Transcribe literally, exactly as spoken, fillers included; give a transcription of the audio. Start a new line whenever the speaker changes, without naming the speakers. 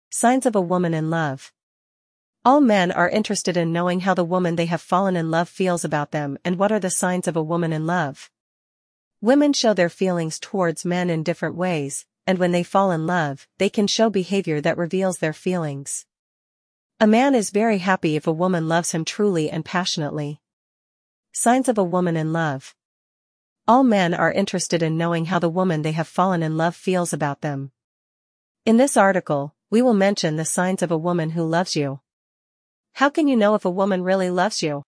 Signs of a woman in love. All men are interested in knowing how the woman they have fallen in love feels about them and what are the signs of a woman in love. Women show their feelings towards men in different ways, and when they fall in love, they can show behavior that reveals their feelings. A man is very happy if a woman loves him truly and passionately. Signs of a woman in love. All men are interested in knowing how the woman they have fallen in love feels about them. In this article, we will mention the signs of a woman who loves you. How can you know if a woman really loves you?